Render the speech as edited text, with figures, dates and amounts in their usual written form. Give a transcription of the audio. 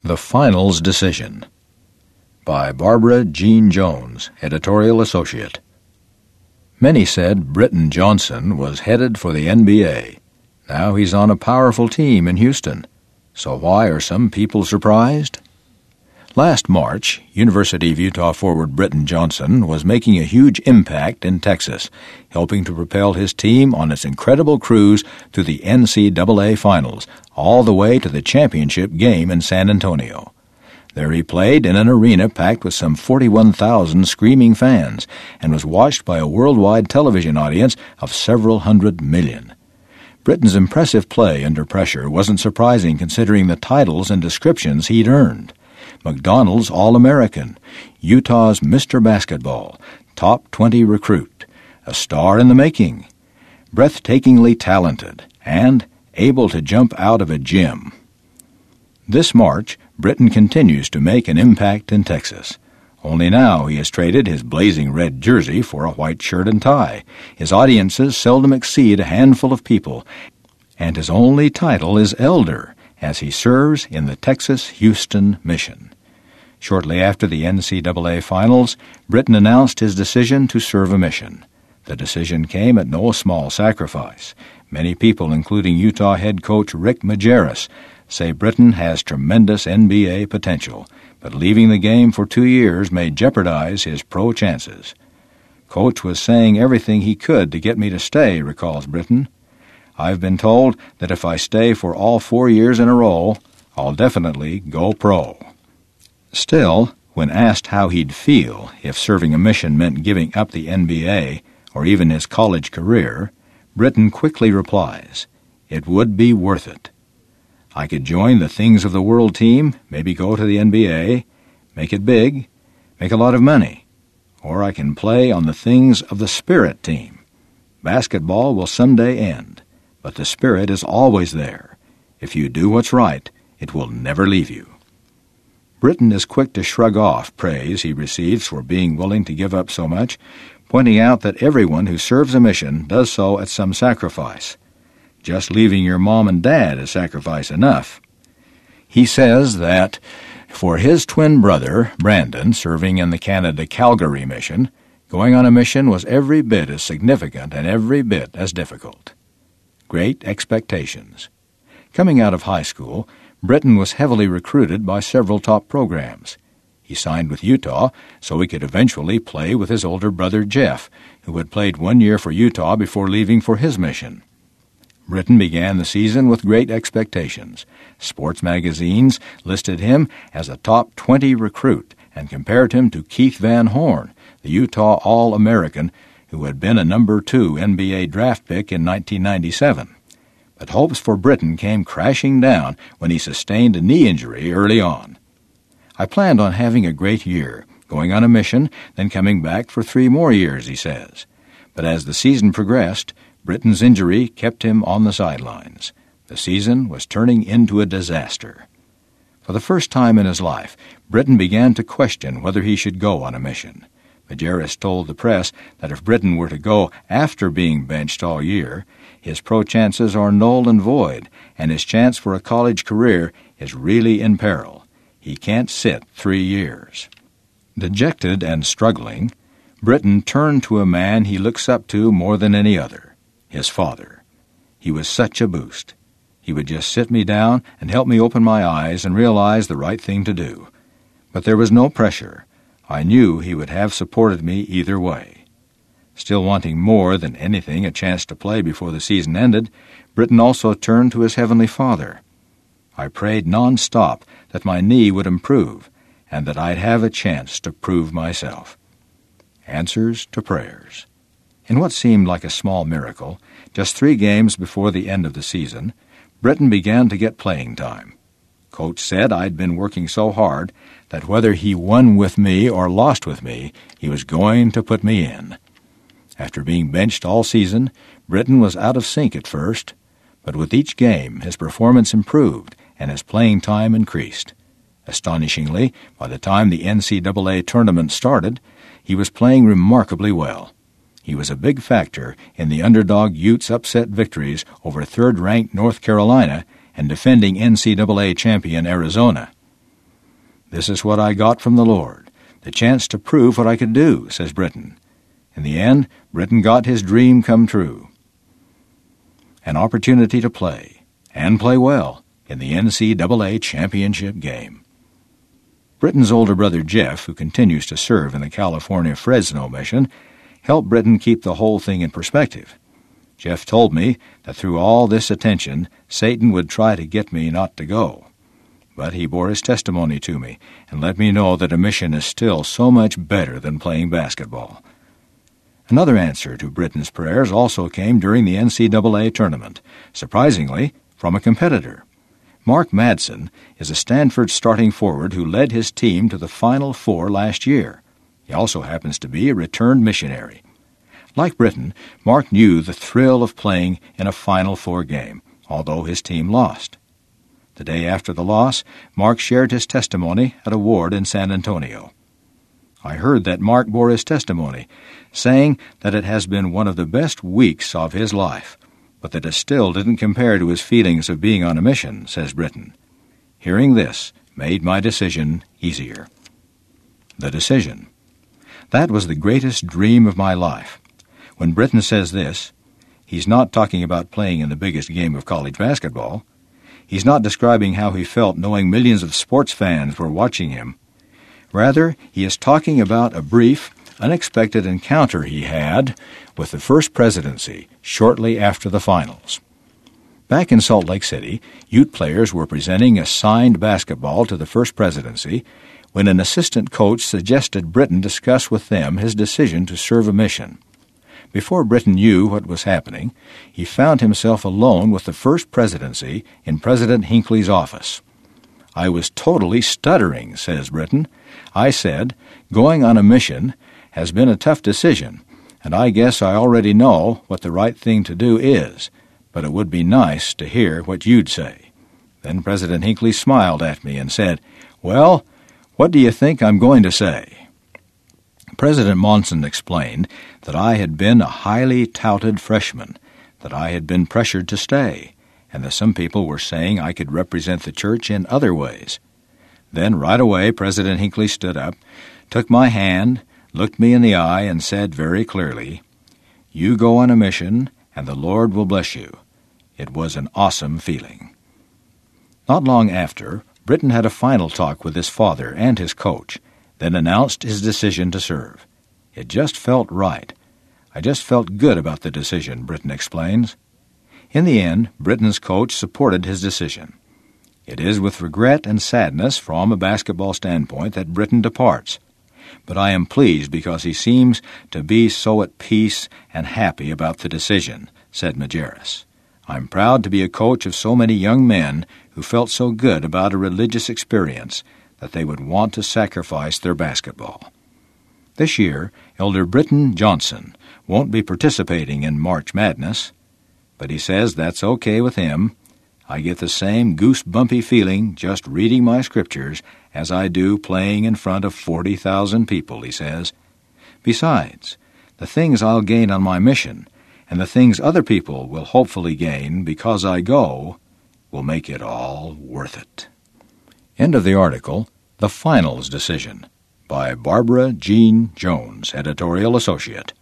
The Finals Decision by Barbara Jean Jones, editorial associate. Many said Britton Johnson was headed for the NBA. Now he's on a powerful team in Houston. So why are some people surprised? Last March, University of Utah forward Britton Johnson was making a huge impact in Texas, helping to propel his team on its incredible cruise to the NCAA Finals, all the way to the championship game in San Antonio. There he played in an arena packed with some 41,000 screaming fans and was watched by a worldwide television audience of several hundred million. Britton's impressive play under pressure wasn't surprising considering the titles and descriptions he'd earned. McDonald's All-American, Utah's Mr. Basketball, Top 20 Recruit, a star in the making, breathtakingly talented, and able to jump out of a gym. This March, Britton continues to make an impact in Texas. Only now he has traded his blazing red jersey for a white shirt and tie. His audiences seldom exceed a handful of people, and his only title is Elder, as he serves in the Texas-Houston mission. Shortly after the NCAA Finals, Britton announced his decision to serve a mission. The decision came at no small sacrifice. Many people, including Utah head coach Rick Majerus, say Britton has tremendous NBA potential, but leaving the game for 2 years may jeopardize his pro chances. Coach was saying everything he could to get me to stay, recalls Britton. I've been told that if I stay for all 4 years in a row, I'll definitely go pro. Still, when asked how he'd feel if serving a mission meant giving up the NBA or even his college career, Britton quickly replies, "It would be worth it. I could join the Things of the World team, maybe go to the NBA, make it big, make a lot of money, or I can play on the Things of the Spirit team. Basketball will someday end, but the Spirit is always there. If you do what's right, it will never leave you." Britton is quick to shrug off praise he receives for being willing to give up so much, pointing out that everyone who serves a mission does so at some sacrifice. Just leaving your mom and dad is sacrifice enough. He says that for his twin brother, Brandon, serving in the Canada Calgary mission, going on a mission was every bit as significant and every bit as difficult. Great expectations. Coming out of high school, Britton was heavily recruited by several top programs. He signed with Utah so he could eventually play with his older brother Jeff, who had played 1 year for Utah before leaving for his mission. Britton began the season with great expectations. Sports magazines listed him as a top 20 recruit and compared him to Keith Van Horn, the Utah All-American, who had been a number 2 NBA draft pick in 1997. But hopes for Britton came crashing down when he sustained a knee injury early on. I planned on having a great year, going on a mission, then coming back for 3 more years, he says. But as the season progressed, Britton's injury kept him on the sidelines. The season was turning into a disaster. For the first time in his life, Britton began to question whether he should go on a mission. Majerus told the press that if Britton were to go after being benched all year, his pro chances are null and void, and his chance for a college career is really in peril. He can't sit 3 years. Dejected and struggling, Britton turned to a man he looks up to more than any other, his father. He was such a boost. He would just sit me down and help me open my eyes and realize the right thing to do. But there was no pressure. I knew he would have supported me either way. Still wanting more than anything a chance to play before the season ended, Britton also turned to his Heavenly Father. I prayed non-stop that my knee would improve and that I'd have a chance to prove myself. Answers to prayers. In what seemed like a small miracle, just 3 games before the end of the season, Britton began to get playing time. Coach said I'd been working so hard that whether he won with me or lost with me, he was going to put me in. After being benched all season, Britton was out of sync at first, but with each game his performance improved and his playing time increased. Astonishingly, by the time the NCAA tournament started, he was playing remarkably well. He was a big factor in the underdog Utes' upset victories over third-ranked North Carolina and defending NCAA champion Arizona. This is what I got from the Lord, the chance to prove what I could do, says Britton. In the end, Britton got his dream come true. An opportunity to play, and play well, in the NCAA championship game. Britton's older brother Jeff, who continues to serve in the California Fresno mission, helped Britton keep the whole thing in perspective. Jeff told me that through all this attention, Satan would try to get me not to go. But he bore his testimony to me and let me know that a mission is still so much better than playing basketball. Another answer to Britton's prayers also came during the NCAA tournament, surprisingly, from a competitor. Mark Madsen is a Stanford starting forward who led his team to the Final Four last year. He also happens to be a returned missionary. Like Britton, Mark knew the thrill of playing in a Final Four game, although his team lost. The day after the loss, Mark shared his testimony at a ward in San Antonio. I heard that Mark bore his testimony, saying that it has been one of the best weeks of his life, but that it still didn't compare to his feelings of being on a mission, says Britton. Hearing this made my decision easier. The decision. That was the greatest dream of my life. When Britton says this, he's not talking about playing in the biggest game of college basketball. He's not describing how he felt knowing millions of sports fans were watching him. Rather, he is talking about a brief, unexpected encounter he had with the First Presidency shortly after the finals. Back in Salt Lake City, Ute players were presenting a signed basketball to the First Presidency when an assistant coach suggested Britton discuss with them his decision to serve a mission. Before Britton knew what was happening, he found himself alone with the First Presidency in President Hinckley's office. I was totally stuttering, says Britton. I said, going on a mission has been a tough decision, and I guess I already know what the right thing to do is, but it would be nice to hear what you'd say. Then President Hinckley smiled at me and said, "Well, what do you think I'm going to say?" President Monson explained that I had been a highly touted freshman, that I had been pressured to stay, and that some people were saying I could represent the church in other ways. Then right away President Hinckley stood up, took my hand, looked me in the eye, and said very clearly, "You go on a mission, and the Lord will bless you." It was an awesome feeling. Not long after, Britton had a final talk with his father and his coach, then announced his decision to serve. It just felt right. I just felt good about the decision, Britton explains. In the end, Britton's coach supported his decision. It is with regret and sadness from a basketball standpoint that Britton departs, but I am pleased because he seems to be so at peace and happy about the decision, said Majerus. I'm proud to be a coach of so many young men who felt so good about a religious experience that they would want to sacrifice their basketball. This year, Elder Britton Johnson won't be participating in March Madness, but he says that's okay with him. I get the same goosebumpy feeling just reading my scriptures as I do playing in front of 40,000 people, he says. Besides, the things I'll gain on my mission and the things other people will hopefully gain because I go will make it all worth it. End of the article, The Finals Decision, by Barbara Jean Jones, editorial associate.